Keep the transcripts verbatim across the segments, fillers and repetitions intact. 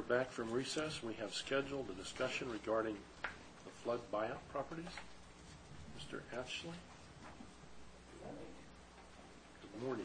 back from recess. We have scheduled a discussion regarding the flood buyout properties. Mister Ashley. Good morning.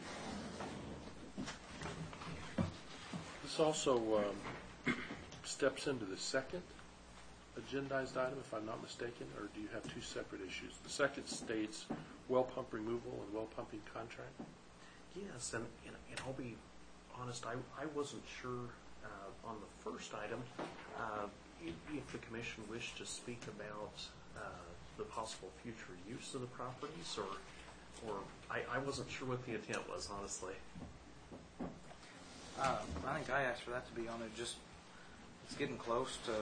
This also um, steps into the second agendized item, if I'm not mistaken, or do you have two separate issues? The second states well pump removal and well pumping contract. Yes, and, and, and I'll be honest, I, I wasn't sure uh, on the first item uh, if, if the commission wished to speak about uh, the possible future use of the properties, or or I, I wasn't sure what the intent was, honestly. Uh, I think I asked for that to be on it. Just it's getting close to.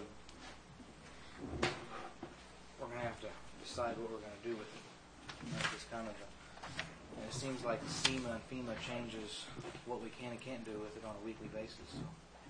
We're going to have to decide what we're going to do with it. You know, it's kind of a, and it seems like SEMA and FEMA changes what we can and can't do with it on a weekly basis. So.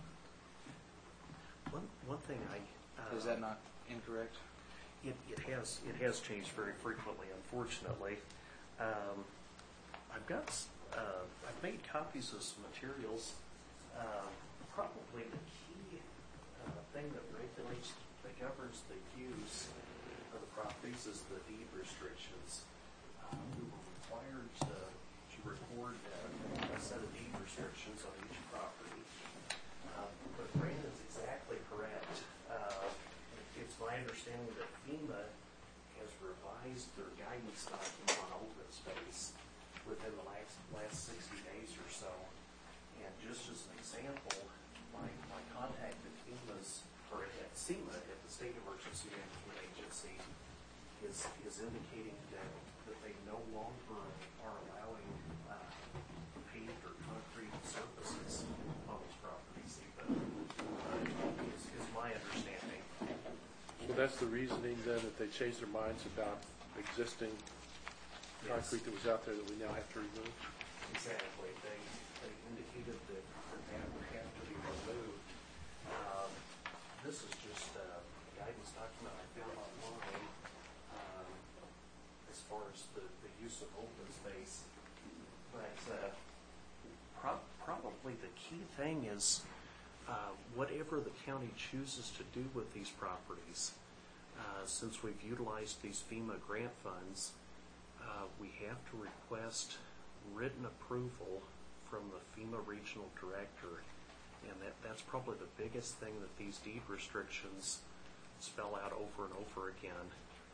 One one thing I uh, is that not incorrect? It it has it has changed very frequently, unfortunately. Um, I've got uh, I've made copies of some materials. Uh, probably the key uh, thing that regulates that governs the use of the properties is the deed restrictions. Um, we were required to, to record uh, a set of deed restrictions on each property. Uh, but Brandon's exactly correct. Uh, it's my understanding that FEMA has revised their guidance document on open space within the last, last sixty days or so. And just as an example, my, my contact at FEMA's, or at SEMA, at the State Emergency Management Agency, is is indicating that, that they no longer are allowing uh, paved or concrete surfaces on those properties. Even uh, is, is my understanding. So that's the reasoning then that they changed their minds about existing concrete that was out there that we now have to remove? Exactly. They they indicated that that would have to be removed. Um, this is just a guidance document I found online um, as far as the, the use of open space. But uh, pro- probably the key thing is uh, whatever the county chooses to do with these properties. Uh, since we've utilized these FEMA grant funds, uh, we have to request written approval from the FEMA regional director, and that, that's probably the biggest thing that these deed restrictions spell out over and over again.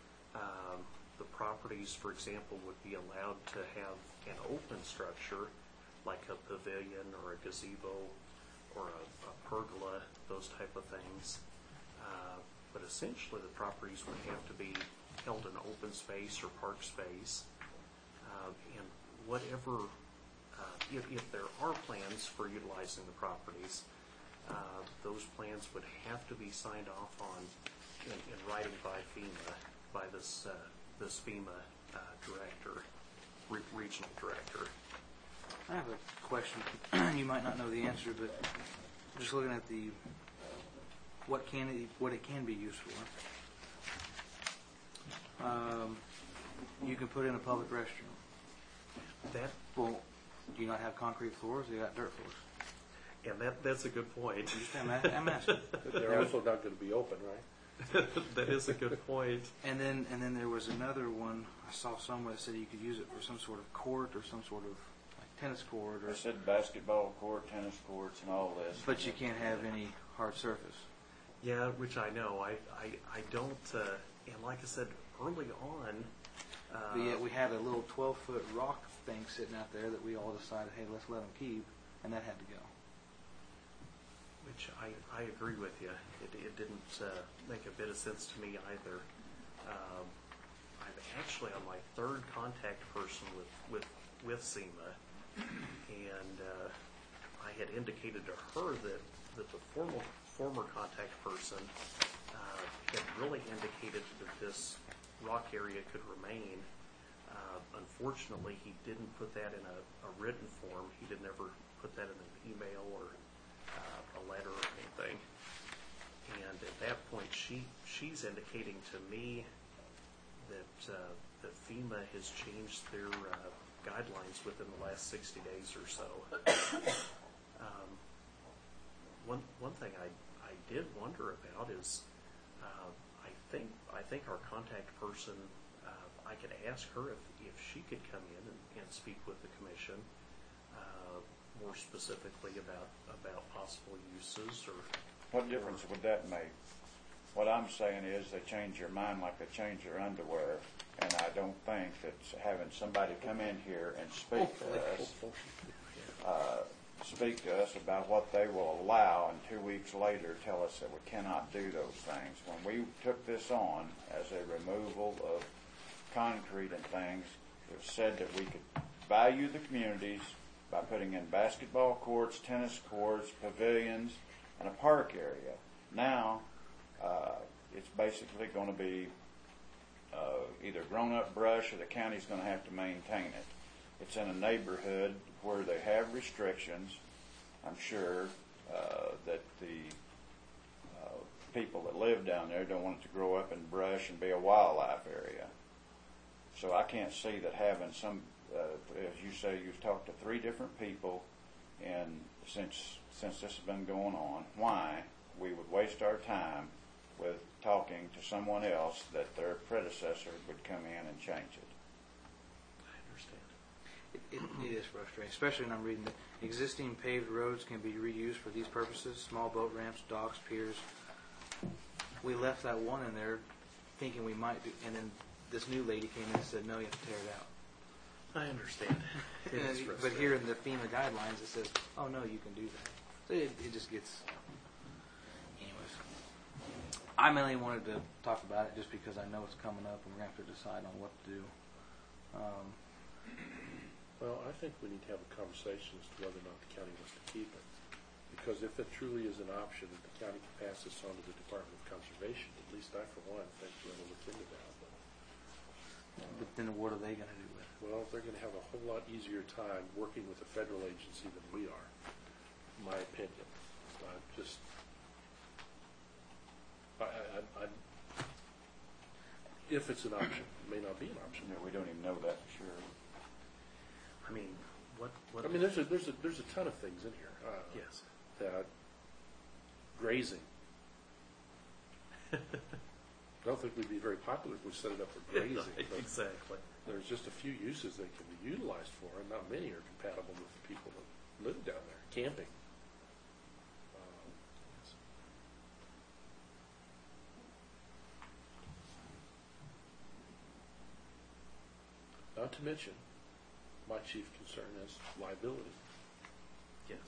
Um, the properties, for example, would be allowed to have an open structure like a pavilion or a gazebo or a, a pergola, those type of things. Uh, but essentially the properties would have to be held in open space or park space. Uh, and whatever, uh, if, if there are plans for utilizing the properties, uh, those plans would have to be signed off on in, in writing by FEMA, by this uh, this FEMA uh, director, re- regional director. I have a question. You might not know the answer, but just looking at the what can it, what it can be used for. Um, you can put in a public restroom. That well, do you not have concrete floors? Or you got dirt floors. And that that's a good point. I'm, I'm asking. They're also not going to be open, right? That is a good point. And then and then there was another one I saw somewhere that said you could use it for some sort of court or some sort of like tennis court. Or I said basketball court, tennis courts, and all this. But you can't have any hard surface. Yeah, which I know. I I, I don't. Uh, and like I said early on. Uh, but yet we had a little twelve-foot rock thing sitting out there that we all decided, hey, let's let them keep, and that had to go. Which I, I agree with you. It, it didn't uh, make a bit of sense to me either. Um, I'm actually on my third contact person with, with, with SEMA, and uh, I had indicated to her that, that the formal, former contact person uh, had really indicated that this rock area could remain. Uh, unfortunately, he didn't put that in a, a written form. He didn't ever put that in an email or uh, a letter or anything. And at that point, she she's indicating to me that uh, that FEMA has changed their uh, guidelines within the last sixty days or so. um, one one thing I I did wonder about is, uh, I think, I think our contact person, uh, I could ask her if, if she could come in and, and speak with the commission, uh, more specifically about, about possible uses or. What difference would that make? What I'm saying is they change your mind like they change your underwear, and I don't think that having somebody come in here and speak to us, uh, speak to us about what they will allow, and two weeks later tell us that we cannot do those things. When we took this on as a removal of concrete and things, it was said that we could value the communities by putting in basketball courts, tennis courts, pavilions, and a park area. Now, uh, it's basically going to be uh, either grown-up brush or the county's going to have to maintain it. It's in a neighborhood where they have restrictions. I'm sure uh, that the uh, people that live down there don't want it to grow up in brush and be a wildlife area. So I can't see that having some, uh, as you say, you've talked to three different people, and since since this has been going on, why we would waste our time with talking to someone else that their predecessor would come in and change it. I understand. It, it, it is frustrating, especially when I'm reading that existing paved roads can be reused for these purposes, small boat ramps, docks, piers. We left that one in there thinking we might do, and then this new lady came in and said, no, you have to tear it out. I understand. It is but frustrating. here in the FEMA guidelines it says, oh, no, you can do that. So it, it just gets... Anyways. I mainly wanted to talk about it just because I know it's coming up and we're going to have to decide on what to do. Um, Well, I think we need to have a conversation as to whether or not the county wants to keep it. Because if it truly is an option that the county can pass this on to the Department of Conservation, at least I, for one, think we ought to look into that. But, but then what are they going to do with it? well, they're going to have a whole lot easier time working with a federal agency than we are, in my opinion. I just, I, I, I, if it's an option, it may not be an option. You know, we don't even know that for sure. I mean, what, what? I mean, there's a, there's a, there's a ton of things in here. Uh, Yes. That grazing. I don't think we'd be very popular if we set it up for grazing. but Exactly. There's just a few uses they can be utilized for, and not many are compatible with the people that live down there. Camping. Um, Not to mention, my chief concern is liability. Yes.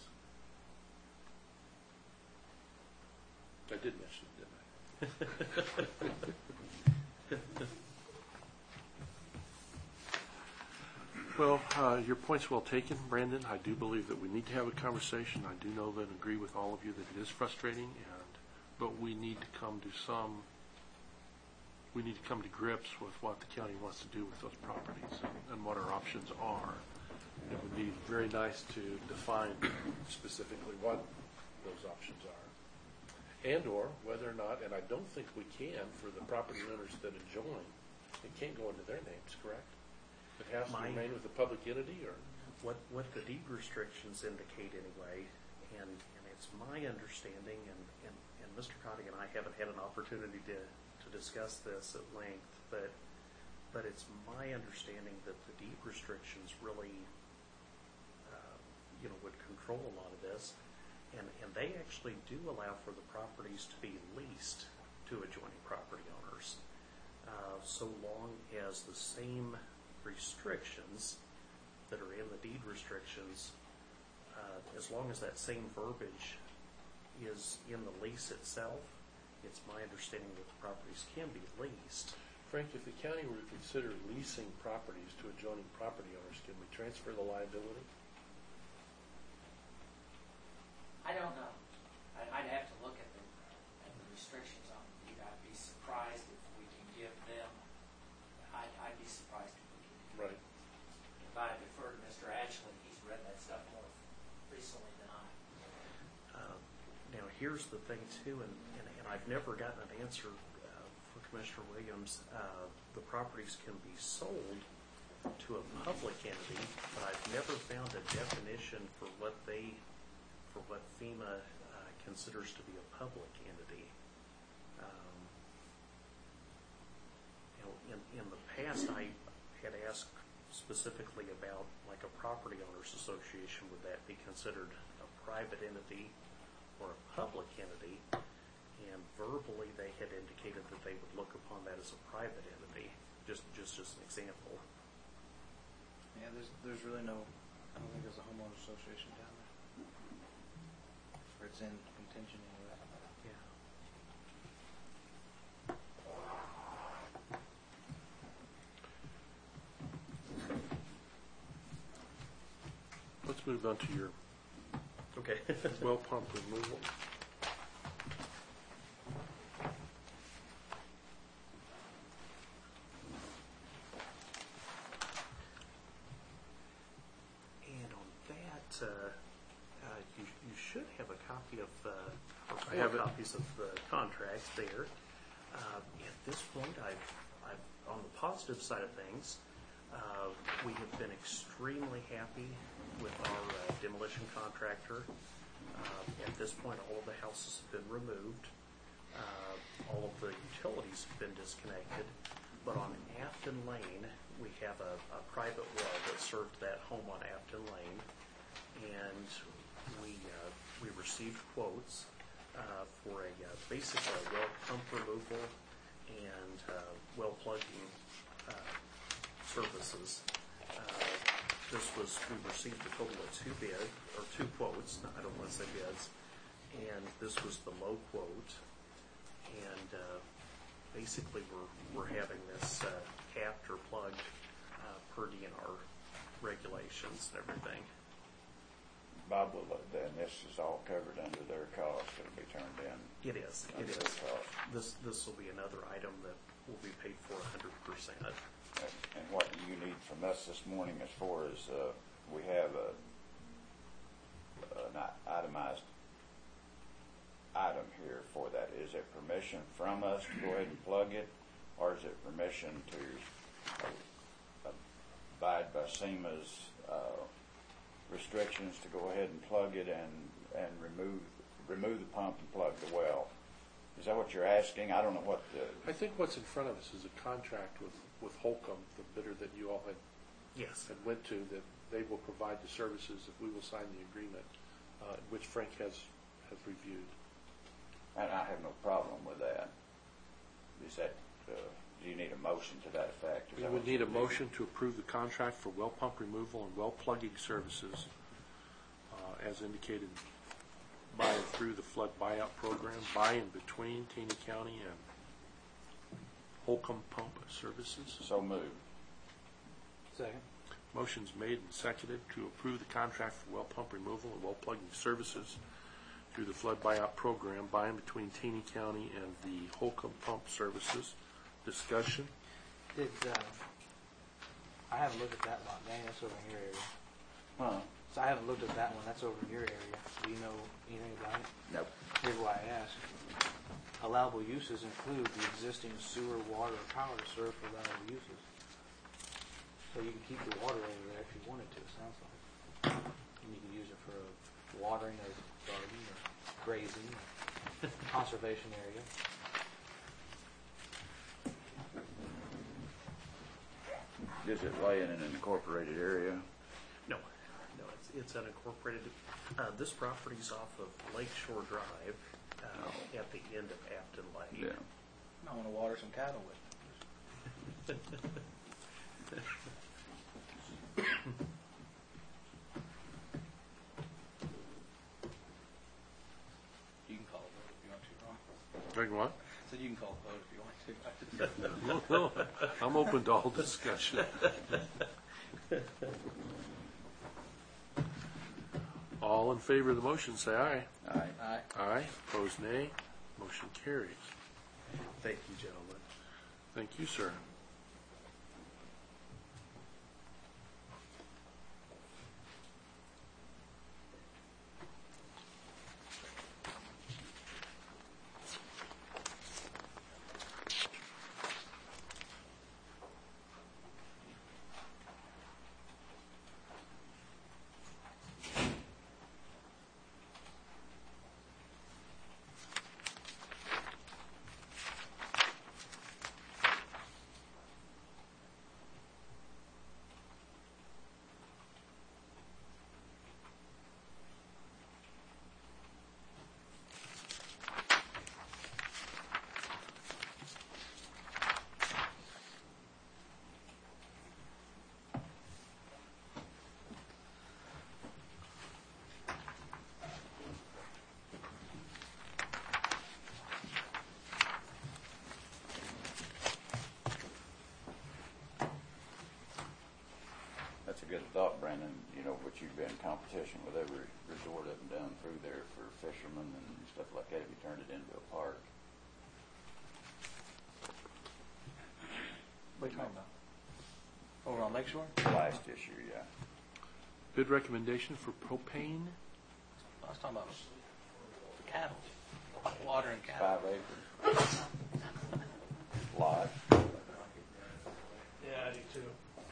I did mention it, didn't I? Well, uh, your point's well taken, Brandon. I do believe that we need to have a conversation. I do know that and agree with all of you that it is frustrating, and but we need to come to some. We need to come to grips with what the county wants to do with those properties and, and what our options are. It would be very nice to define specifically what those options are, and or whether or not, and I don't think we can for the property owners that adjoin. It can't go into their names, correct? It has to My- remain with the public entity, or? What, what the deed restrictions indicate anyway, and, and it's my understanding, and, and, and Mister Cotting and I haven't had an opportunity to, to discuss this at length, but, but it's my understanding that the deed restrictions really, uh, you know, would control a lot of this, and, and they actually do allow for the properties to be leased to adjoining property owners, uh, so long as the same restrictions that are in the deed restrictions, uh, as long as that same verbiage is in the lease itself, it's my understanding that the properties can be leased. Frank, if the county were to consider leasing properties to adjoining property owners, can we transfer the liability? I don't know. I- I'd have to look at the, at the restrictions on it. I'd be surprised if we can give them, I'd, I'd be surprised if we can. Right. If I defer to Mister Ashley, he's read that stuff more recently than I. Uh, Now, here's the thing too, and, and, and I've never gotten an answer uh, for Commissioner Williams. Uh, the properties can be sold to a public entity, but I've never found a definition for what they, for what FEMA uh, considers to be a public entity. Um, you know, in, in the past, I had asked specifically about like a property owners association. Would that be considered a private entity or a public entity? And verbally, they had indicated that they would look upon that as a private entity. Just, just, just an example. Yeah, there's there's really no. I don't think there's a homeowners association down there, or it's in contention anyway. Yeah. Let's move on to your Okay. well pump removal. And on that, uh, uh, you, you should have a copy of, uh, or I four have it. copies of the contracts there. Uh, at this point, I've, I've, on the positive side of things, uh, we have been extremely happy with our uh, demolition contractor. Uh, at this point, all of the houses have been removed. Uh, all of the utilities have been disconnected. But on Afton Lane, we have a, a private well that served that home on Afton Lane. And we, uh, we received quotes uh, for a, uh, basically a well pump removal and uh, well plugging uh, services. Uh, this was, we received a total of two bid, or two quotes, no, I don't want to say bids, and this was the low quote. And uh, basically we're, we're having this uh, capped or plugged uh, per D N R regulations and everything. Bob, will, then this is all covered under their cost, it'll be turned in. It is, it under is. their cost. This, this will be another item that will be paid for one hundred percent. And and what you need from us this morning as far as, uh, we have a, an itemized item here for that. Is it permission from us to go ahead and plug it, or is it permission to uh, abide by SEMA's uh, restrictions to go ahead and plug it and, and remove remove the pump and plug the well? Is that what you're asking? I don't know what the... I think what's in front of us is a contract with, with Holcomb, the bidder that you all had, Yes. had went to, that they will provide the services if we will sign the agreement, uh, which Frank has, has reviewed. And I have no problem with that. Is that, uh, do you need a motion to that effect? Is We that would what you need a motion to approve the contract for well pump removal and well plugging services uh, as indicated by and through the flood buyout program, by and between Taney County and Holcomb Pump Services. So moved. Second. Motion's made and seconded to approve the contract for well pump removal and well plugging services through the flood buyout program by and between Taney County and the Holcomb Pump Services. Discussion. Did uh, I haven't looked at that lot, Danny? That's over in your area. Huh? So I haven't looked at that one. That's over in your area. Do you know anything about it? Nope. Here's why I ask. Allowable uses include the existing sewer, water, or power to serve for allowable uses. So you can keep the water over there if you wanted to, it sounds like. And you can use it for watering a garden or grazing or conservation area. Is it lay in an incorporated area? No, no, it's, it's unincorporated. Uh, this property's off of Lake Shore Drive, uh, Oh. at the end of Afton Lake. I want to water some cattle with it. You can call it vote if you want to, Ron. Drink what? So you can call it vote if you want to. No, no, I'm open to all discussion. All in favor of the motion, say aye. Aye. Aye. Aye. Opposed, nay. Motion carries. Thank you, gentlemen. Thank you, sir. competition with every resort up and down through there for fishermen and stuff like that if you turned it into a park. What are you talking about? Over on Lakeshore? Last issue, yeah. Bid recommendation for propane. I was talking about cattle, water and cattle. Five acres. Lot. Yeah, I do too.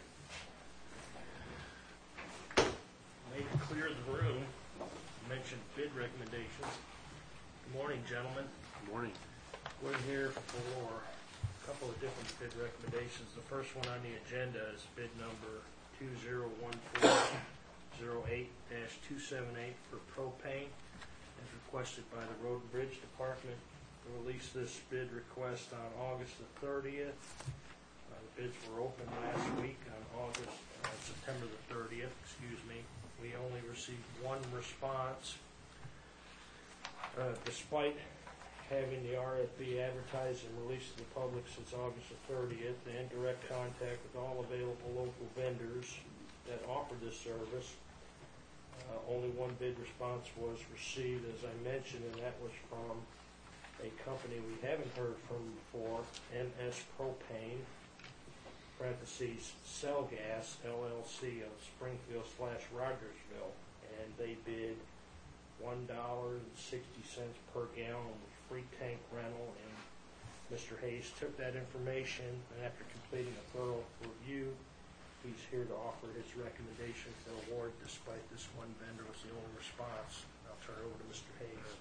Made it clear the room, mentioned bid recommendations. Good morning, gentlemen. Good morning. We're here for a couple of different bid recommendations. The first one on the agenda is bid number two zero one four zero eight dash two seven eight for propane, as requested by the Road and Bridge Department. We released this bid request on August the thirtieth. Uh, the bids were open last week on August, uh, September the thirtieth, excuse me. We only received one response. Uh, despite having the R F P advertised and released to the public since August the thirtieth, and direct contact with all available local vendors that offer this service, uh, only one bid response was received, as I mentioned, and that was from a company we haven't heard from before, M S Propane, parentheses, Cell Gas, L L C of Springfield slash Rogersville, and they bid one dollar and sixty cents per gallon with free tank rental, and Mister Hayes took that information, and after completing a thorough review, he's here to offer his recommendation for award, despite this one vendor was the only response. I'll turn it over to Mister Hayes.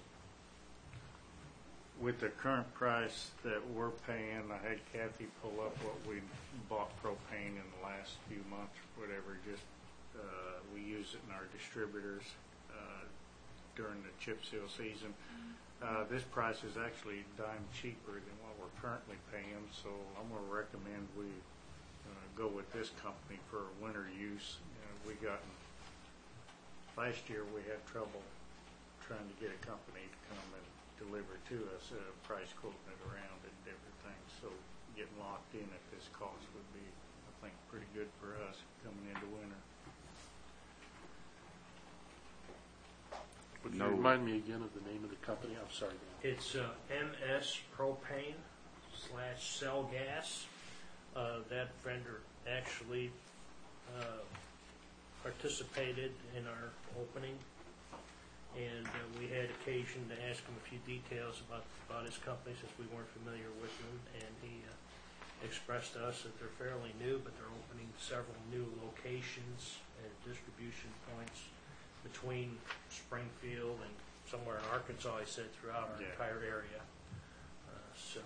With the current price that we're paying, I had Kathy pull up what we bought propane in the last few months, whatever, just, uh, we use it in our distributors, uh, during the chip seal season. Uh, this price is actually a dime cheaper than what we're currently paying, so I'm gonna recommend we, uh, go with this company for winter use. Uh, we got, last year we had trouble trying to get a company to come and deliver to us, uh, price quoting it around and everything. So getting locked in at this cost would be, I think, pretty good for us coming into winter. Would you No. remind me again of the name of the company? I'm sorry, Dan. It's uh, M S Propane slash Cell Gas. Uh, that vendor actually uh, participated in our opening, and uh, we had occasion to ask him a few details about, about his company since we weren't familiar with him, and he uh, expressed to us that they're fairly new, but they're opening several new locations and distribution points between Springfield and somewhere in Arkansas, he said, throughout our Yeah. entire area. Uh, so,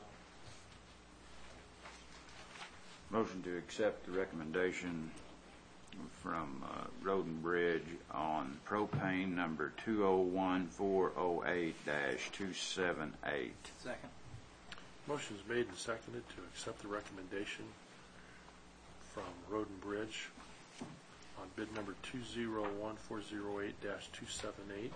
Motion to accept the recommendation from uh, Road and Bridge on propane number two oh one four oh eight dash two seven eight. Second. Motion is made and seconded to accept the recommendation from Road and Bridge on bid number two zero one four zero eight dash two seven eight,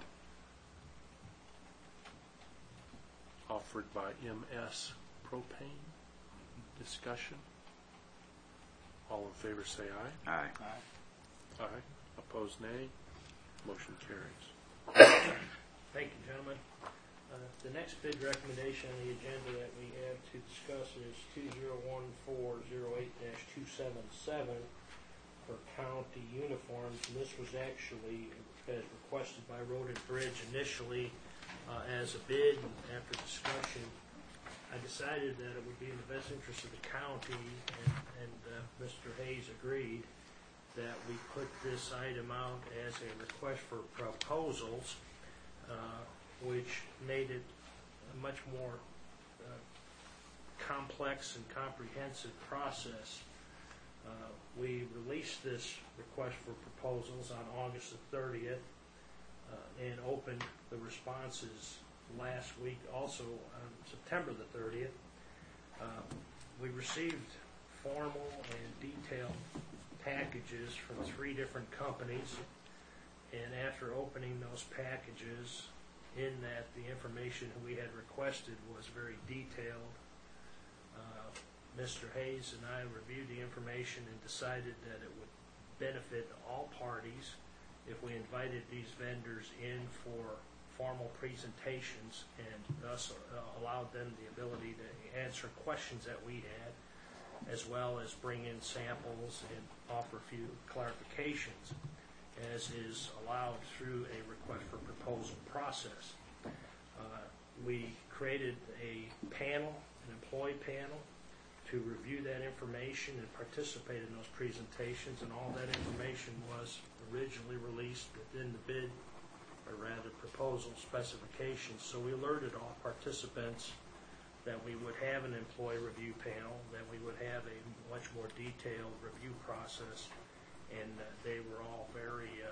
offered by M S Propane. Discussion. All in favor say aye. Aye. Aye. Aye. Opposed, nay. Motion carries. thank you, gentlemen. Uh, the next bid recommendation on the agenda that we have to discuss is two zero one four zero eight dash two seven seven for county uniforms. And this was actually, as requested by Road and Bridge initially uh, as a bid, and after discussion, I decided that it would be in the best interest of the county, and, and uh, Mister Hayes agreed, that we put this item out as a request for proposals, uh, which made it a much more uh, complex and comprehensive process. Uh, we released this request for proposals on August the thirtieth uh, and opened the responses last week, also on September the thirtieth. Uh, we received formal and detailed packages from three different companies, and after opening those packages, in that the information we had requested was very detailed, uh, Mister Hayes and I reviewed the information and decided that it would benefit all parties if we invited these vendors in for formal presentations and thus uh, allowed them the ability to answer questions that we had, as well as bring in samples and offer a few clarifications, as is allowed through a request for proposal process. Uh, we created a panel, an employee panel, to review that information and participate in those presentations, and all that information was originally released within the bid, or rather proposal specifications. So we alerted all participants that we would have an employee review panel, that we would have a much more detailed review process, and uh, they were all very uh,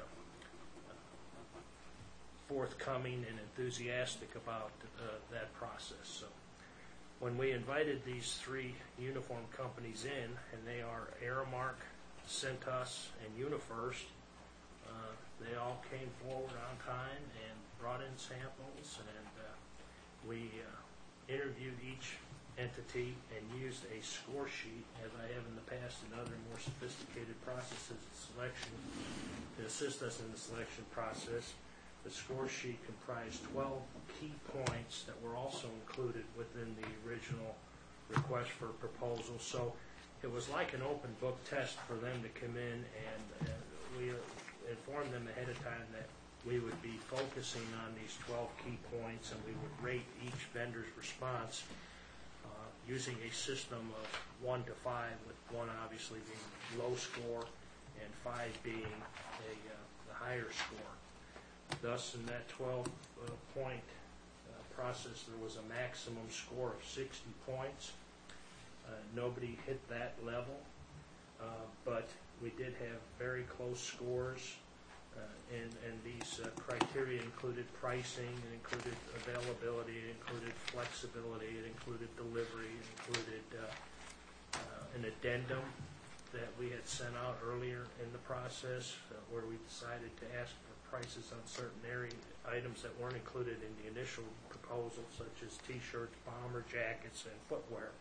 forthcoming and enthusiastic about uh, that process. So when we invited these three uniform companies in, and they are Aramark, Cintas, and UniFirst, uh, they all came forward on time and brought in samples, and uh, we uh, interviewed each entity and used a score sheet, as I have in the past in other more sophisticated processes of selection, to assist us in the selection process. The score sheet comprised twelve key points that were also included within the original request for proposal. So it was like an open book test for them to come in, and uh, we informed them ahead of time that we would be focusing on these twelve key points, and we would rate each vendor's response uh, using a system of one to five, with one obviously being low score and five being a uh, the higher score. Thus, in that twelve-point uh, uh, process, there was a maximum score of sixty points. Uh, nobody hit that level, uh, but we did have very close scores, uh, and, and these uh, criteria included pricing, it included availability, it included flexibility, it included delivery, it included uh, uh, an addendum that we had sent out earlier in the process, uh, where we decided to ask for prices on certain area items that weren't included in the initial proposal, such as T-shirts, bomber jackets, and footwear.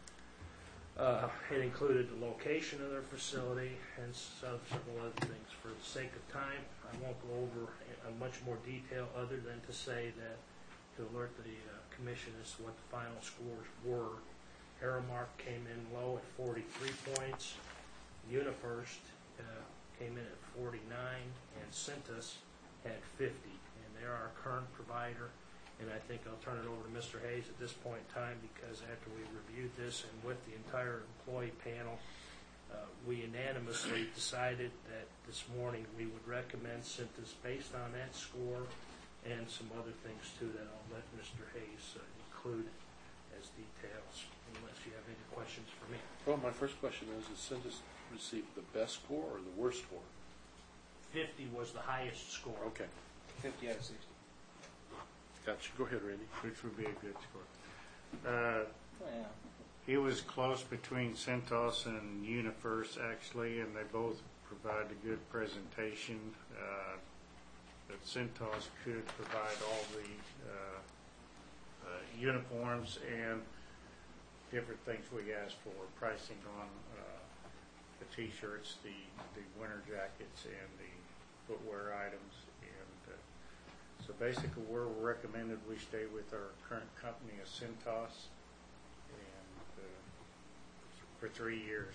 Uh, it included the location of their facility and some, several other things. For the sake of time, I won't go over in much more detail, other than to say that to alert the uh, commission as to what the final scores were. Aramark came in low at forty-three points. UniFirst uh, came in at forty-nine, and Cintas had fifty. And they're our current provider. And I think I'll turn it over to Mister Hayes at this point in time, because after we reviewed this and with the entire employee panel, uh, we unanimously decided that this morning we would recommend Cintas based on that score and some other things too that I'll let Mister Hayes uh, include as details, unless you have any questions for me. Well, my first question is, did Cintas receive the best score or the worst score? fifty was the highest score. Okay. fifty out of sixty. Gotcha. Go ahead, Randy. which would be a good score. Uh, Well, He was close between Centos and UniFirst, actually, and they both provide a good presentation. Uh, But Centos could provide all the uh, uh, uniforms and different things we asked for, pricing on uh, the T-shirts, the, the winter jackets, and the footwear items. And uh, so basically we're recommended we stay with our current company of Centos and uh, for three years.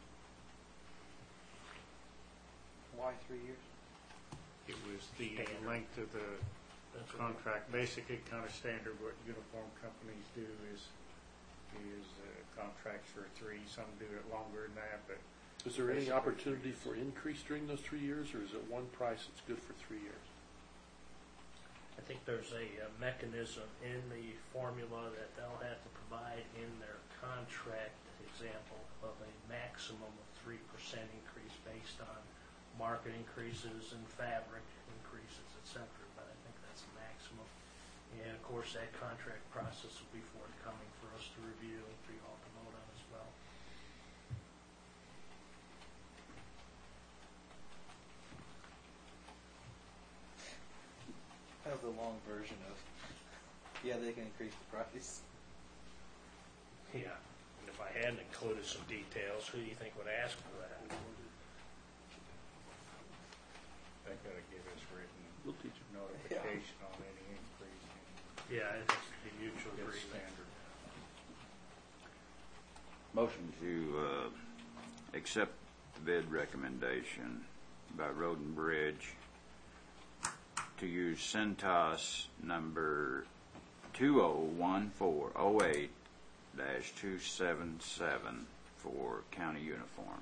why three years? It was the Standard. length of the That's what contract, basically kind of standard what uniform companies do is, is uh, contracts for three, some do it longer than that, but Is there any opportunity for increase during those three years, or is it one price that's good for three years? I think there's a uh, mechanism in the formula that they'll have to provide in their contract example of a maximum of three percent increase based on market increases and fabric increases, et cetera. But I think that's a maximum. And of course, that contract process will be forthcoming for us to review and for you all to vote on as well. I have the long version of, yeah, they can increase the price. Yeah. And if I hadn't included some details, who do you think would ask for that? they got a We'll teach you. notification on any increase in Yeah, it has to be mutual this agreement. standard. Motion to uh, accept the bid recommendation by Road and Bridge to use Centos number two oh one four oh eight dash two seven seven for county uniforms.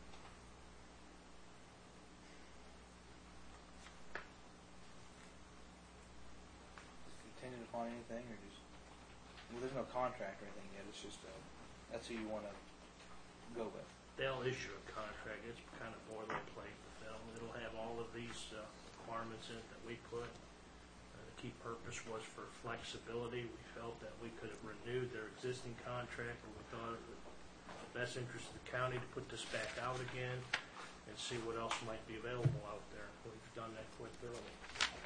Contingent upon anything, or just, well, there's no contract or anything yet, it's just, uh, that's who you wanna go with. They'll issue a contract, it's kind of boilerplate with them. It'll have all of these uh, requirements in it that we put. Uh, The key purpose was for flexibility. We felt that we could have renewed their existing contract, and we thought it was in the best interest of the county to put this back out again and see what else might be available out there. We've done that quite thoroughly.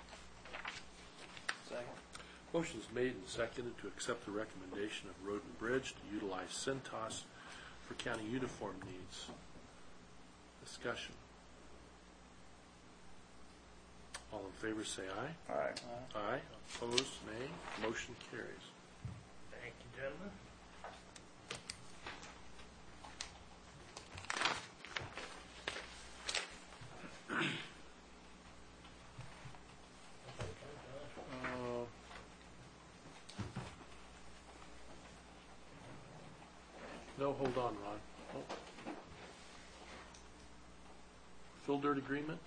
Second. Motion is made and seconded to accept the recommendation of Road and Bridge to utilize Centos for county uniform needs. Discussion. All in favor say aye. Aye. Aye. Opposed, nay. Motion carries. Thank you, gentlemen. Uh, No, hold on, Ron. Oh. Fill dirt agreement?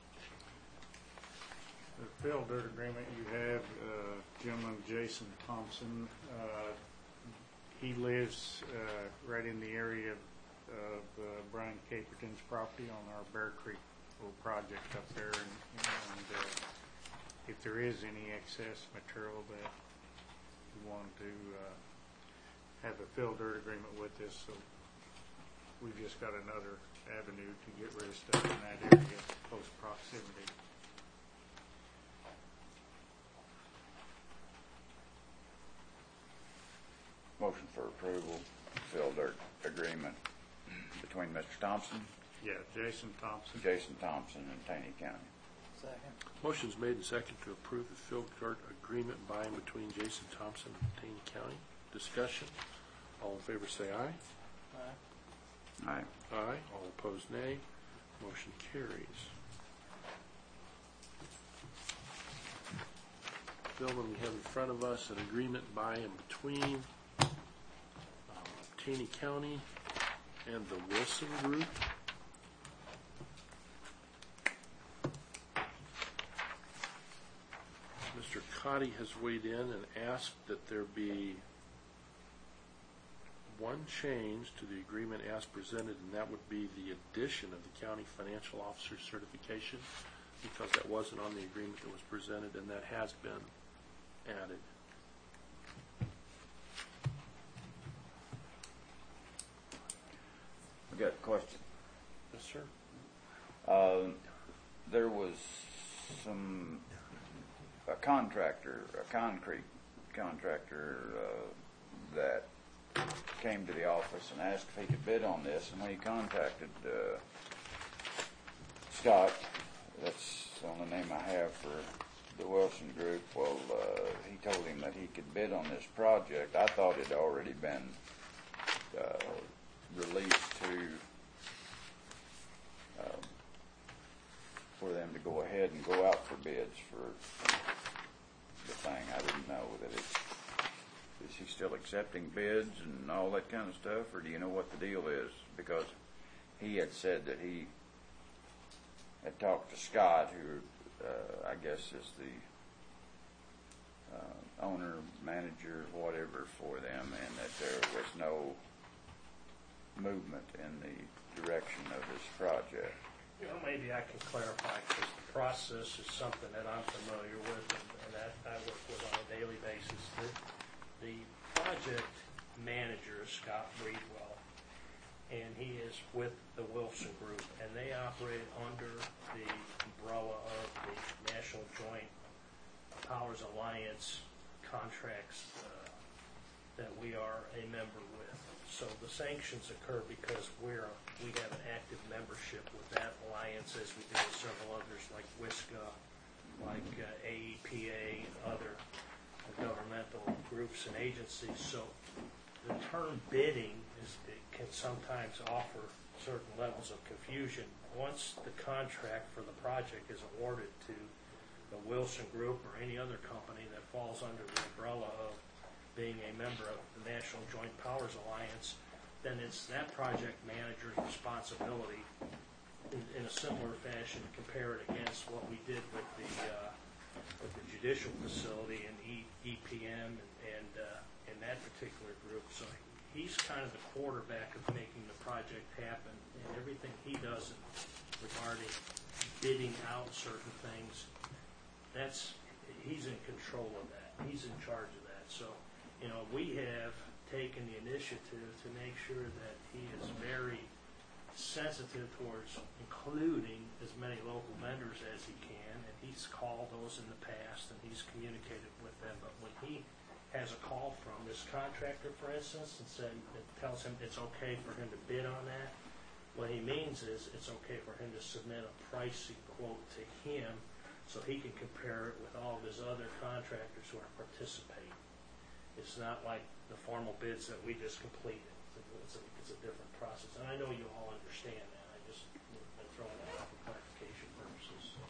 The fill dirt agreement you have, uh, gentleman Jason Thompson, uh, he lives uh, right in the area of of, uh, Brian Caperton's property on our Bear Creek little project up there, and, and uh, if there is any excess material that you want to uh, have a fill dirt agreement with this, so we've just got another avenue to get rid of stuff in that area, close proximity. Motion for approval, fill dirt agreement between Mister Thompson, Yeah, Jason Thompson. Jason Thompson, and Taney County. Second. Motion is made and seconded to approve the fill dirt agreement by and between Jason Thompson and Taney County. Discussion. All in favor say aye. Aye. Aye. Aye. All opposed, nay. Motion carries. Gentlemen, we have in front of us an agreement by and between uh, Taney County and the Wilson Group. Mister Cotty has weighed in and asked that there be one change to the agreement as presented, and that would be the addition of the county financial officer certification, because that wasn't on the agreement that was presented, and that has been added. We got a question. Yes, sir. Uh, there was some, a contractor, a concrete contractor, uh, that came to the office and asked if he could bid on this, and when he contacted, uh, Scott, that's the only name I have for the Wilson Group, well, uh, he told him that he could bid on this project. I thought it had already been, uh, released to, um, for them to go ahead and go out for bids for the thing. I didn't know that it's, is he still accepting bids and all that kind of stuff, or do you know what the deal is? Because he had said that he had talked to Scott, who uh, I guess is the uh, owner, manager, whatever for them, and that there was no movement in the direction of this project. You know, maybe I can clarify, because the process is something that I'm familiar with and, and that I work with on a daily basis. The, the project manager is Scott Breedwell, and he is with the Wilson Group, and they operate under the umbrella of the National Joint Powers Alliance contracts uh, that we are a member with. So the sanctions occur because we're we have an active membership with that alliance, as we do with several others like WISCA like uh, A E P A, other governmental groups and agencies. So the term bidding is, it can sometimes offer certain levels of confusion. Once the contract for the project is awarded to the Wilson Group or any other company that falls under the umbrella of being a member of the National Joint Powers Alliance, then it's that project manager's responsibility in, in a similar fashion to compare it against what we did with the uh, with the judicial facility and e, EPM and, and uh, in that particular group. So he's kind of the quarterback of making the project happen, and everything he does regarding bidding out certain things, that's he's in control of that. He's in charge of that. So, you know, we have taken the initiative to make sure that he is very sensitive towards including as many local vendors as he can, and he's called those in the past and he's communicated with them. But when he has a call from this contractor, for instance, and said it tells him it's okay for him to bid on that, what he means is it's okay for him to submit a pricing quote to him so he can compare it with all of his other contractors who are participating. It's not like the formal bids that we just completed. It's a, it's a different process. And I know you all understand that. I just been throwing that out for clarification purposes. So,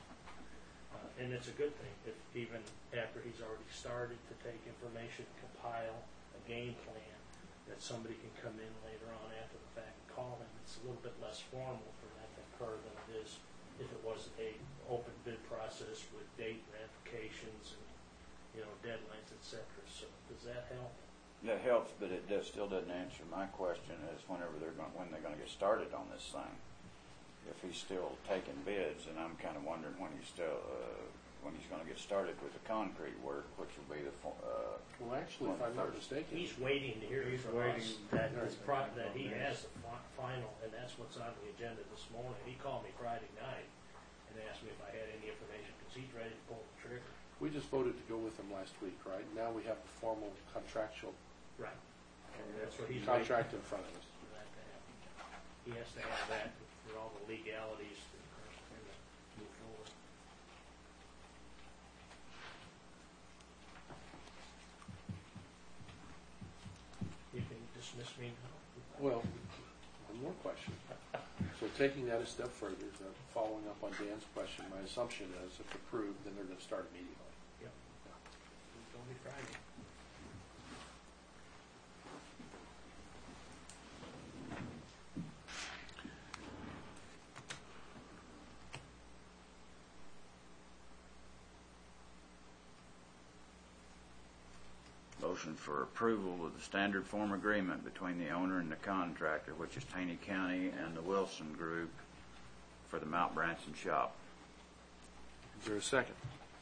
uh, and it's a good thing if even after he's already started to take information, compile a game plan, that somebody can come in later on after the fact and call him. It's a little bit less formal for that to occur than it is if it was a open bid process with date ramifications and, you know, deadlines, et cetera. So does that help? That helps, but it does, still doesn't answer my question as whenever they're going, when they're going to get started on this thing. If he's still taking bids, and I'm kind of wondering when he's still, uh, when he's going to get started with the concrete work, which will be the, fo- uh. Well, actually, if I'm not mistaken. He's waiting to hear He's from waiting. us that his pro, that he Okay. has the fi- final, and that's what's on the agenda this morning. He called me Friday night and asked me if I had any information, because he's ready to pull the trigger. We just voted to go with them last week, right? Now we have the formal contractual Right. And that's what he's contract in front of us. waiting for that to happen. He has to have that for all the legalities to for him to move forward. You can dismiss me now. Well, one more question. So taking that a step further, uh, following up on Dan's question, my assumption is if approved, then they're going to start immediately. Yep. It's only Friday. Motion for approval of the standard form agreement between the owner and the contractor, which is Taney County and the Wilson Group for the Mount Branson shop. Is there a second?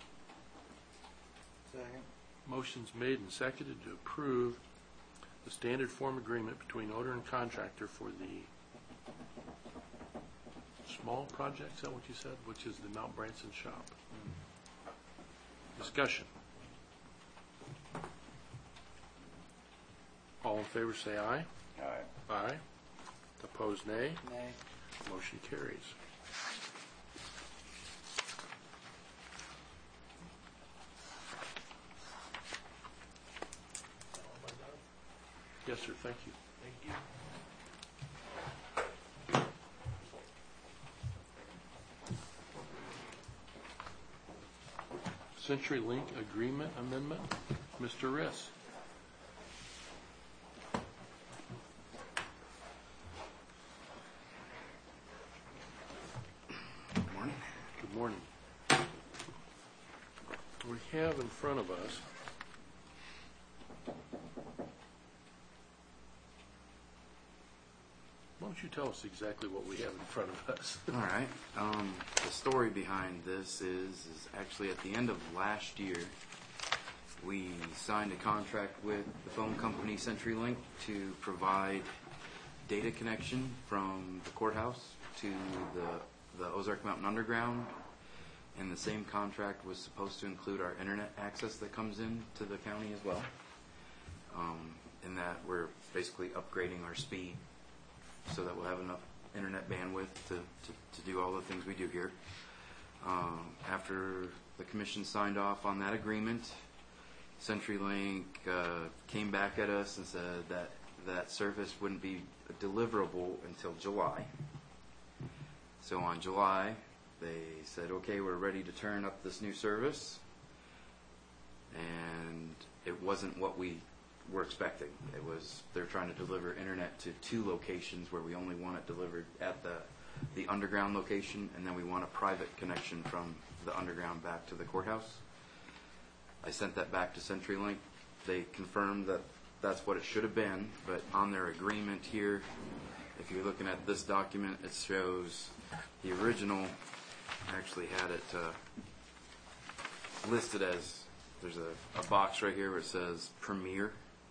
Second. Motion's made and seconded to approve the standard form agreement between owner and contractor for the small project, is that what you said? Which is the Mount Branson shop. Discussion. All in favor say aye. Aye. Aye. Opposed, nay. Nay. Motion carries. Yes, sir, thank you. Thank you. CenturyLink Agreement Amendment, Mister Riss. Good morning. Good morning. We have in front of us why don't you tell us exactly what we have in front of us? All right. Um, the story behind this is, is actually at the end of last year, we signed a contract with the phone company CenturyLink to provide data connection from the courthouse to the, the Ozark Mountain Underground. And the same contract was supposed to include our internet access that comes in to the county as well. Um, in that we're basically upgrading our speed so that we'll have enough internet bandwidth to, to, to do all the things we do here. Um, after the commission signed off on that agreement. CenturyLink uh, came back at us and said that that service wouldn't be deliverable until July. So on July, they said, okay, we're ready to turn up this new service. And it wasn't what we were expecting. It was, they're trying to deliver internet to two locations where we only want it delivered at the, the underground location, and then we want a private connection from the underground back to the courthouse. I sent that back to CenturyLink. They confirmed that that's what it should have been, but on their agreement here, if you're looking at this document, it shows the original actually had it uh, listed as, there's a, a box right here where it says Premier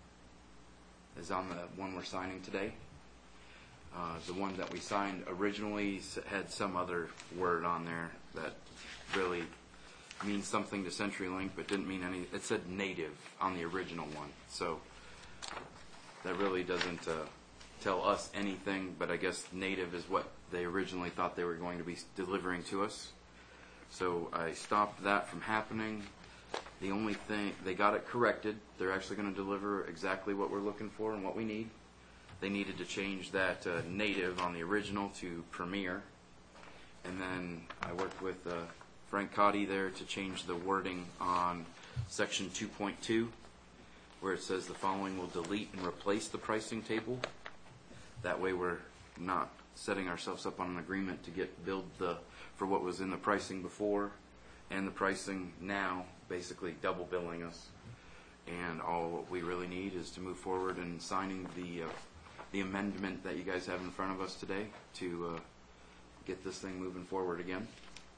is on the one we're signing today. Uh, the one that we signed originally had some other word on there that really means something to CenturyLink, but didn't mean any. It said native on the original one, so that really doesn't uh, tell us anything. But I guess native is what they originally thought they were going to be delivering to us. So I stopped that from happening. The only thing, they got it corrected. They're actually going to deliver exactly what we're looking for and what we need. They needed to change that uh, native on the original to Premier. And then I worked with uh, Frank Cotty there to change the wording on section two point two, where it says the following will delete and replace the pricing table. That way we're not setting ourselves up on an agreement to get billed the, for what was in the pricing before and the pricing now, basically double billing us. And all we really need is to move forward in signing the uh, the amendment that you guys have in front of us today to uh, get this thing moving forward again.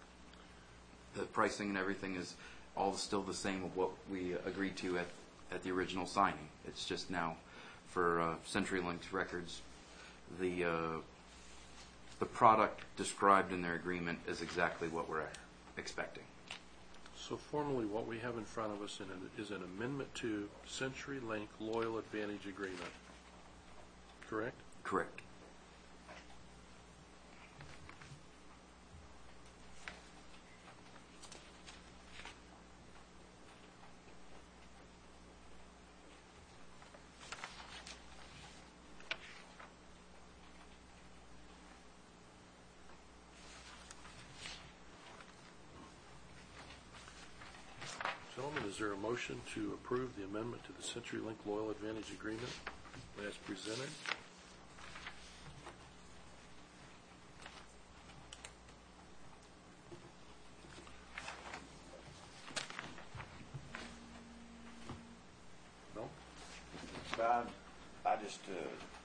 The pricing and everything is all still the same of what we agreed to at, at the original signing. It's just now for uh, CenturyLink's records, the uh, the product described in their agreement is exactly what we're expecting. So formally, what we have in front of us in an, is an amendment to CenturyLink Loyal Advantage Agreement, correct? Correct. Gentlemen, is there a motion to approve the amendment to the CenturyLink Loyal Advantage Agreement as presented? No? I, I just, uh,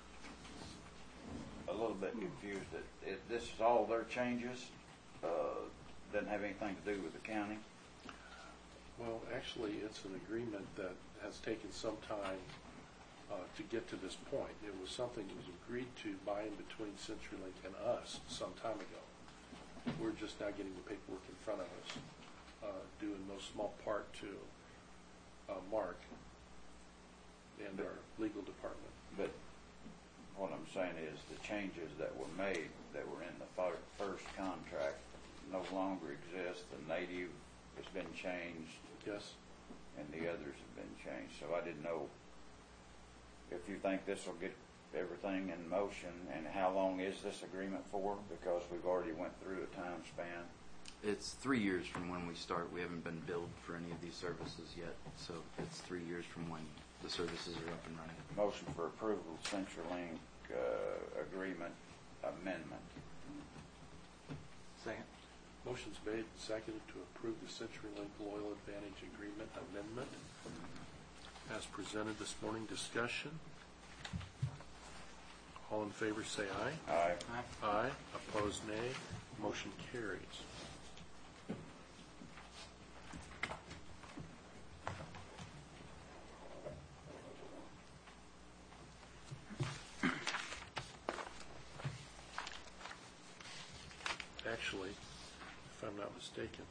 a little bit confused that it, this is all their changes, uh, doesn't have anything to do with the county. Well, actually, it's an agreement that has taken some time uh, to get to this point. It was something that was agreed to by and between CenturyLink and us some time ago. We're just now getting the paperwork in front of us, uh, due in no small part to uh, Mark and our legal department. But what I'm saying is the changes that were made that were in the fir- first contract no longer exist. The native has been changed. Yes. And the others have been changed. So I didn't know if you think this will get everything in motion, and how long is this agreement for? Because we've already went through a time span. It's three years from when we start. We haven't been billed for any of these services yet, so it's three years from when the services are up and running. Motion for approval of CenturyLink uh, agreement amendment. Second. Motion's made and seconded to approve the CenturyLink Loyal Advantage Agreement amendment as presented this morning. Discussion. All in favor say aye. Aye. Aye. Aye. Opposed, nay. Motion carries. Actually, if I'm not mistaken,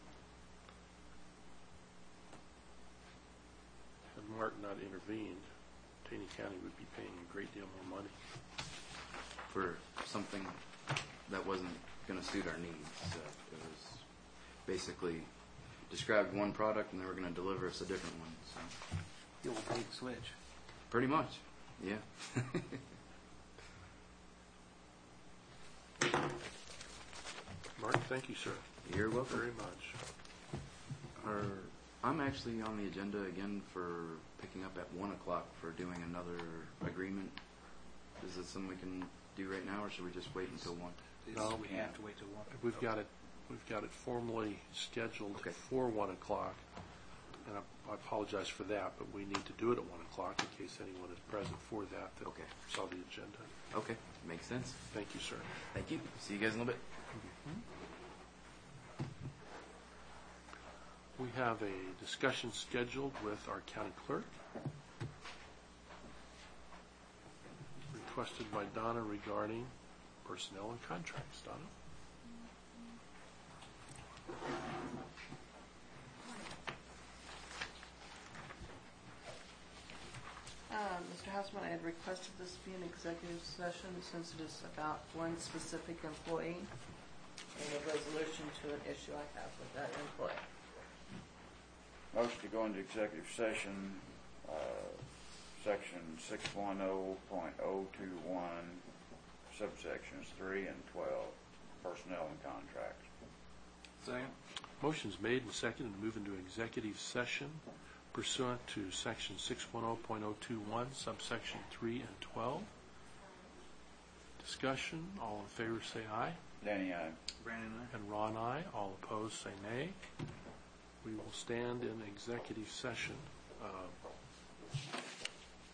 had Mark not intervened, Taney County would be paying a great deal more money. For something that wasn't going to suit our needs. So it was basically described one product and they were going to deliver us a different one. So The old bait switch. pretty much, yeah. Mark, thank you, sir, You're welcome. very much. Or, I'm actually on the agenda again for picking up at one o'clock for doing another agreement. Is it something we can do right now, or should we just wait until one? No, we have to wait till one. We've got it, we've got it formally scheduled Okay. for one o'clock, and I I apologize for that, but we need to do it at one o'clock in case anyone is present for that that Okay. saw the agenda. Okay, makes sense. Thank you, sir. Thank you. See you guys in a little bit. We have a discussion scheduled with our county clerk, requested by Donna regarding personnel and contracts. Donna? Uh, Mister Hausman, I had requested this be an executive session since it is about one specific employee and a resolution to an issue I have with that employee. Motion to go into executive session, uh, section six one oh point oh two one, subsections three and twelve, personnel and contracts. Second. Motion's made and seconded to move into executive session pursuant to section six ten point oh two one, subsection three and twelve. Discussion, all in favor say aye. Danny, aye. Brandon and I. And Ron, aye. All opposed say nay. We will stand in executive session. Uh,